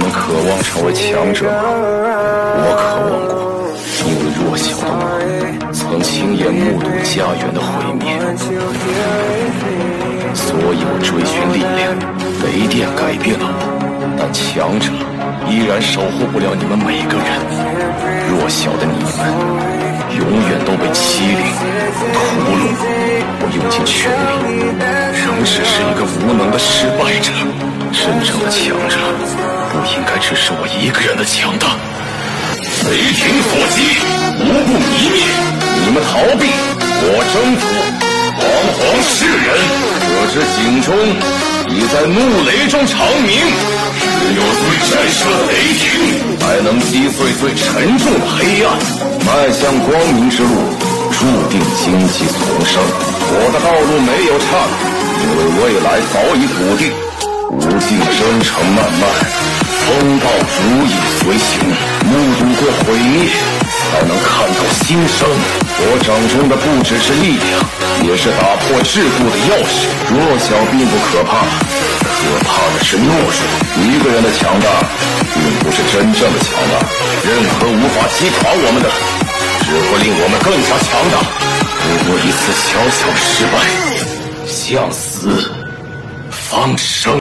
们渴望成为强者吗？我渴望过，因为弱小的我曾亲眼目睹家园的毁灭，所以我追寻力量。雷电改变了我，但强者依然守护不了你们每个人。弱小的你们永远都被欺凌、屠戮。我用尽全力，仍只是一个无能的失败者。真正的强者不应该只是我一个人的强大。雷霆所击，无不泯灭。你们逃避，我征服。煌煌世人，可知井中已在怒雷中长鸣。只有最震慑的雷霆，才能击碎最沉重的黑暗，迈向光明之路，注定荆棘丛生。我的道路没有岔路，因为未来早已笃定。无尽征程漫漫，风暴如影随形，目睹过毁灭，才能看到新生。我掌中的不只是力量，也是打破桎梏的钥匙。弱小并不可怕，可怕的是懦弱。一个人的强大，并不是真正的强大。任何无法击垮我们的，只会令我们更加强大。不过一次小小的失败，向死方生。